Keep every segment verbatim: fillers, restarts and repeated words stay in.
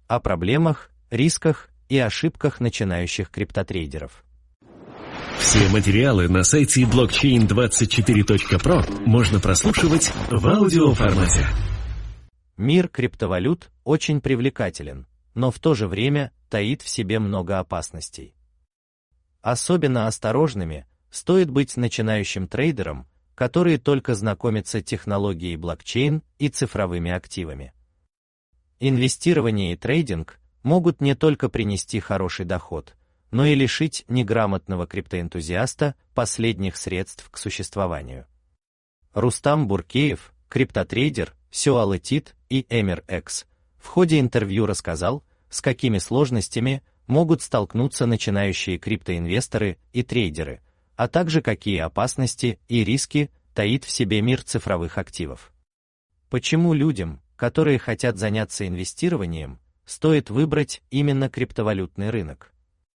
о проблемах, рисках и ошибках начинающих криптотрейдеров. Все материалы на сайте блокчейн двадцать четыре точка про можно прослушивать в аудиоформате. Мир криптовалют очень привлекателен, но в то же время таит в себе много опасностей. Особенно осторожными стоит быть начинающим трейдерам, которые только знакомятся с технологией блокчейн и цифровыми активами. Инвестирование и трейдинг могут не только принести хороший доход, но и лишить неграмотного криптоэнтузиаста последних средств к существованию. Рустам Буркеев, криптотрейдер, Сюалетит и Эмир-X, в ходе интервью рассказал, с какими сложностями могут столкнуться начинающие криптоинвесторы и трейдеры, а также какие опасности и риски таит в себе мир цифровых активов. Почему людям, которые хотят заняться инвестированием, стоит выбрать именно криптовалютный рынок?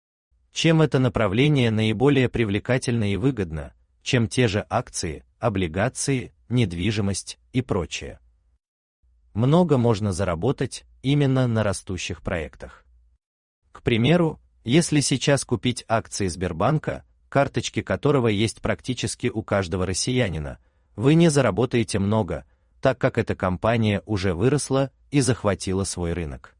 Чем это направление наиболее привлекательно и выгодно, чем те же акции, облигации, недвижимость и прочее? Много можно заработать именно на растущих проектах. К примеру, если сейчас купить акции Сбербанка, карточки которого есть практически у каждого россиянина, вы не заработаете много, так как эта компания уже выросла и захватила свой рынок.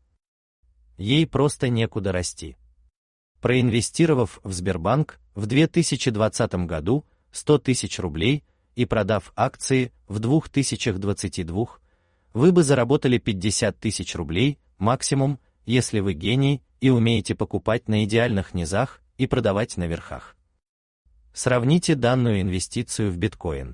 Ей просто некуда расти. Проинвестировав в Сбербанк в две тысячи двадцатом году сто тысяч рублей и продав акции в две тысячи двадцатом году, вы бы заработали пятьдесят тысяч рублей максимум, если вы гений и умеете покупать на идеальных низах и продавать на верхах. Сравните данную инвестицию в биткоин.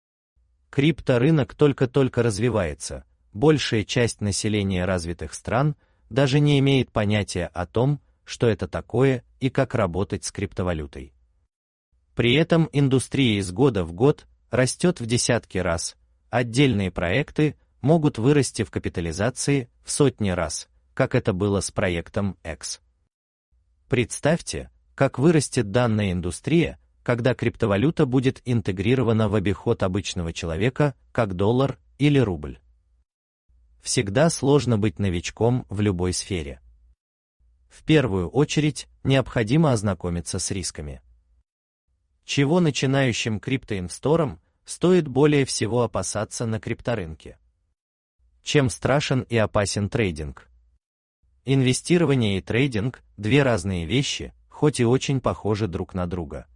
Крипторынок только-только развивается, большая часть населения развитых стран даже не имеет понятия о том, что это такое и как работать с криптовалютой. При этом индустрия из года в год растет в десятки раз, отдельные проекты могут вырасти в капитализации в сотни раз, как это было с проектом X. Представьте, как вырастет данная индустрия, когда криптовалюта будет интегрирована в обиход обычного человека, как доллар или рубль. Всегда сложно быть новичком в любой сфере. В первую очередь, необходимо ознакомиться с рисками. Чего начинающим криптоинвесторам стоит более всего опасаться на крипторынке? Чем страшен и опасен трейдинг? Инвестирование и трейдинг – две разные вещи, хоть и очень похожи друг на друга.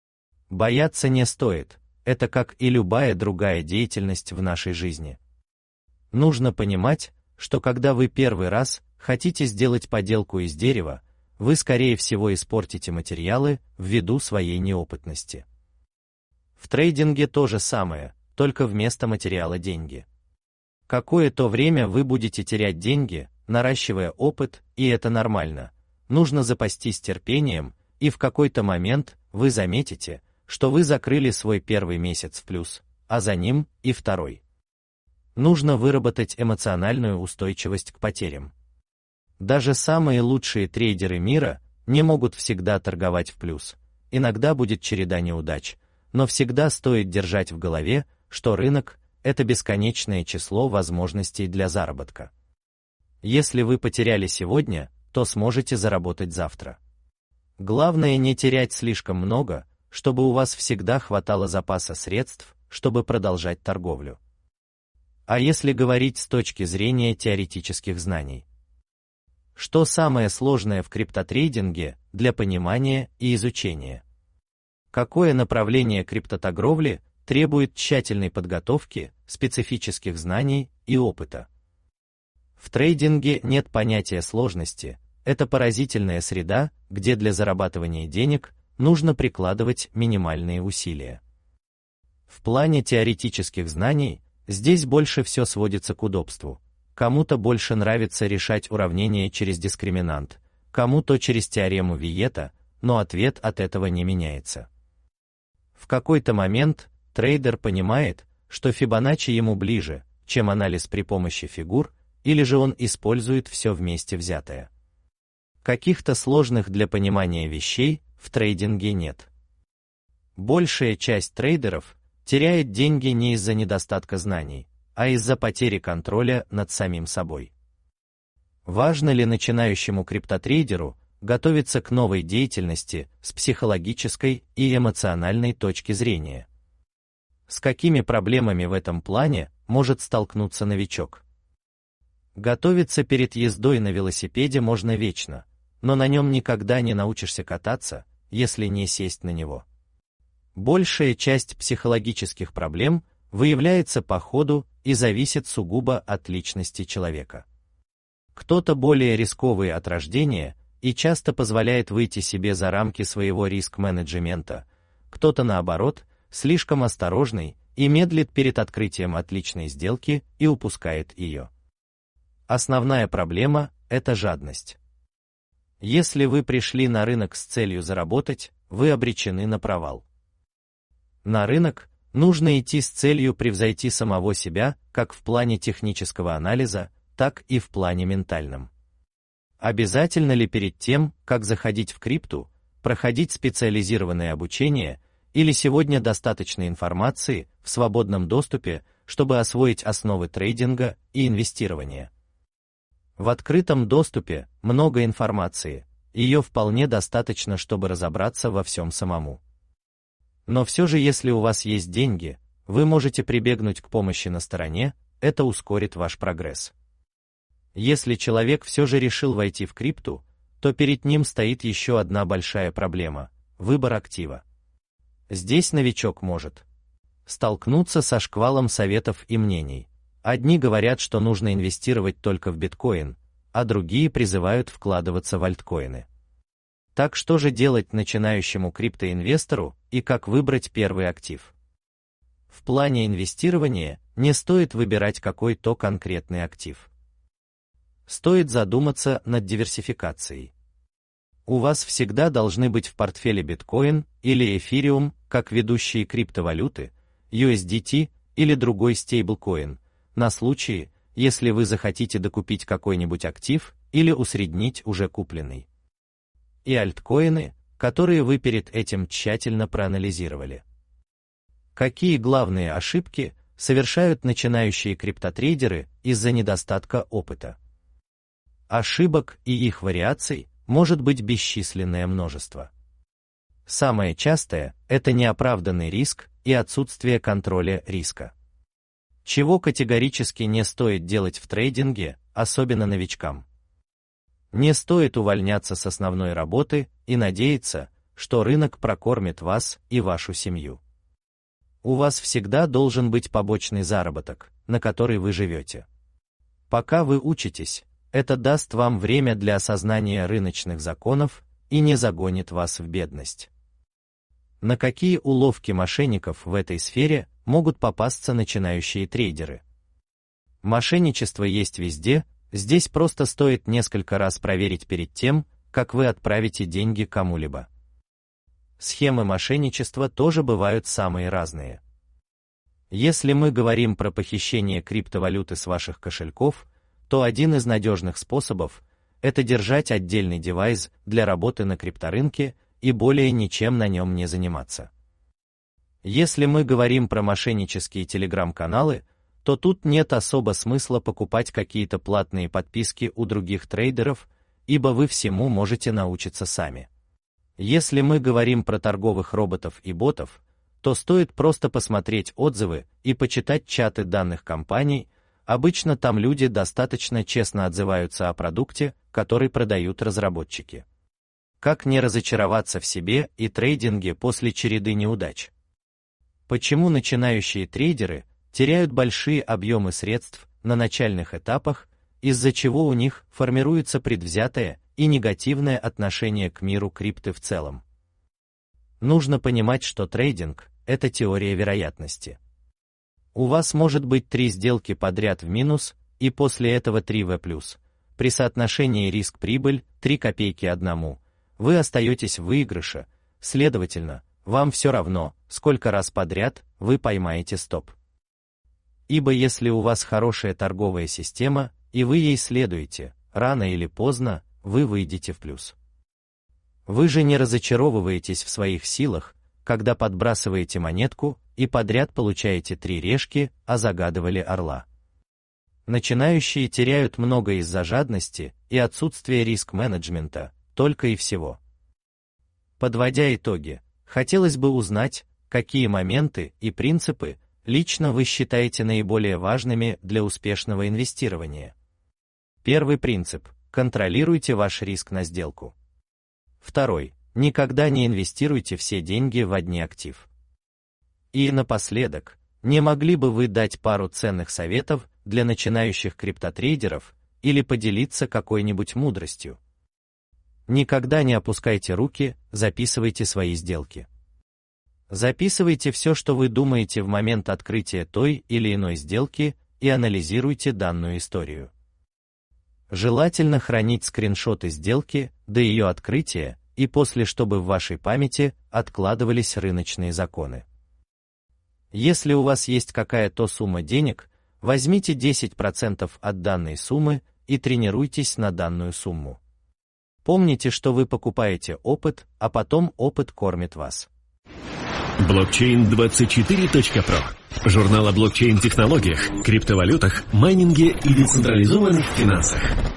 Бояться не стоит, это как и любая другая деятельность в нашей жизни. Нужно понимать, что когда вы первый раз хотите сделать поделку из дерева, вы скорее всего испортите материалы ввиду своей неопытности. В трейдинге то же самое, только вместо материала деньги. Какое-то время вы будете терять деньги, наращивая опыт, и это нормально. Нужно запастись терпением, и в какой-то момент вы заметите, что вы закрыли свой первый месяц в плюс, а за ним и второй. Нужно выработать эмоциональную устойчивость к потерям. Даже самые лучшие трейдеры мира не могут всегда торговать в плюс. Иногда будет череда неудач, но всегда стоит держать в голове, что рынок – это бесконечное число возможностей для заработка. Если вы потеряли сегодня, то сможете заработать завтра. Главное не терять слишком много, чтобы у вас всегда хватало запаса средств, чтобы продолжать торговлю. А если говорить с точки зрения теоретических знаний? Что самое сложное в криптотрейдинге для понимания и изучения? Какое направление криптоторговли требует тщательной подготовки, специфических знаний и опыта? В трейдинге нет понятия сложности, это поразительная среда, где для зарабатывания денег нужно прикладывать минимальные усилия. В плане теоретических знаний здесь больше все сводится к удобству. Кому-то больше нравится решать уравнения через дискриминант, кому-то через теорему Виета, но ответ от этого не меняется. В какой-то момент трейдер понимает, что Фибоначчи ему ближе, чем анализ при помощи фигур, или же он использует все вместе взятое. Каких-то сложных для понимания вещей в трейдинге нет. Большая часть трейдеров теряет деньги не из-за недостатка знаний, а из-за потери контроля над самим собой. Важно ли начинающему криптотрейдеру готовиться к новой деятельности с психологической и эмоциональной точки зрения? С какими проблемами в этом плане может столкнуться новичок? Готовиться перед ездой на велосипеде можно вечно, но на нем никогда не научишься кататься, если не сесть на него. Большая часть психологических проблем выявляется по ходу и зависит сугубо от личности человека. Кто-то более рисковый от рождения и часто позволяет выйти себе за рамки своего риск-менеджмента, кто-то наоборот, слишком осторожный и медлит перед открытием отличной сделки и упускает ее. Основная проблема – это жадность. Если вы пришли на рынок с целью заработать, вы обречены на провал. На рынок нужно идти с целью превзойти самого себя, как в плане технического анализа, так и в плане ментальном. Обязательно ли перед тем, как заходить в крипту, проходить специализированное обучение, или сегодня достаточно информации в свободном доступе, чтобы освоить основы трейдинга и инвестирования? В открытом доступе много информации, ее вполне достаточно, чтобы разобраться во всем самому. Но все же, если у вас есть деньги, вы можете прибегнуть к помощи на стороне, это ускорит ваш прогресс. Если человек все же решил войти в крипту, то перед ним стоит еще одна большая проблема – выбор актива. Здесь новичок может столкнуться со шквалом советов и мнений. Одни говорят, что нужно инвестировать только в биткоин, а другие призывают вкладываться в альткоины. Так что же делать начинающему криптоинвестору и как выбрать первый актив? В плане инвестирования не стоит выбирать какой-то конкретный актив. Стоит задуматься над диверсификацией. У вас всегда должны быть в портфеле биткоин или эфириум, как ведущие криптовалюты, ю эс ди ти или другой стейблкоин, на случай, если вы захотите докупить какой-нибудь актив или усреднить уже купленный. И альткоины, которые вы перед этим тщательно проанализировали. Какие главные ошибки совершают начинающие криптотрейдеры из-за недостатка опыта? Ошибок и их вариаций может быть бесчисленное множество. Самое частое – это неоправданный риск и отсутствие контроля риска. Чего категорически не стоит делать в трейдинге, особенно новичкам. Не стоит увольняться с основной работы и надеяться, что рынок прокормит вас и вашу семью. У вас всегда должен быть побочный заработок, на который вы живете. Пока вы учитесь, это даст вам время для осознания рыночных законов и не загонит вас в бедность. На какие уловки мошенников в этой сфере могут попасться начинающие трейдеры? Мошенничество есть везде, здесь просто стоит несколько раз проверить перед тем, как вы отправите деньги кому-либо. Схемы мошенничества тоже бывают самые разные. Если мы говорим про похищение криптовалюты с ваших кошельков, то один из надежных способов – это держать отдельный девайс для работы на крипторынке и более ничем на нем не заниматься. Если мы говорим про мошеннические телеграм-каналы, то тут нет особо смысла покупать какие-то платные подписки у других трейдеров, ибо вы всему можете научиться сами. Если мы говорим про торговых роботов и ботов, то стоит просто посмотреть отзывы и почитать чаты данных компаний. Обычно там люди достаточно честно отзываются о продукте, который продают разработчики. Как не разочароваться в себе и трейдинге после череды неудач? Почему начинающие трейдеры теряют большие объемы средств на начальных этапах, из-за чего у них формируется предвзятое и негативное отношение к миру крипты в целом? Нужно понимать, что трейдинг – это теория вероятности. У вас может быть три сделки подряд в минус, и после этого три в плюс. При соотношении риск-прибыль три копейки одному, вы остаетесь в выигрыше, следовательно, вам все равно, сколько раз подряд вы поймаете стоп. Ибо если у вас хорошая торговая система, и вы ей следуете, рано или поздно вы выйдете в плюс. Вы же не разочаровываетесь в своих силах, когда подбрасываете монетку и подряд получаете три решки, а загадывали орла. Начинающие теряют много из-за жадности и отсутствие риск-менеджмента, только и всего. Подводя итоги, хотелось бы узнать, какие моменты и принципы лично вы считаете наиболее важными для успешного инвестирования. Первый принцип – контролируйте ваш риск на сделку. Второй – никогда не инвестируйте все деньги в один актив. И напоследок, не могли бы вы дать пару ценных советов для начинающих криптотрейдеров или поделиться какой-нибудь мудростью? Никогда не опускайте руки, записывайте свои сделки. Записывайте все, что вы думаете в момент открытия той или иной сделки, и анализируйте данную историю. Желательно хранить скриншоты сделки до ее открытия и после, чтобы в вашей памяти откладывались рыночные законы. Если у вас есть какая-то сумма денег, возьмите десять процентов от данной суммы и тренируйтесь на данную сумму. Помните, что вы покупаете опыт, а потом опыт кормит вас. блокчейн двадцать четыре точка про. Журнал о блокчейн-технологиях, криптовалютах, майнинге и децентрализованных финансах.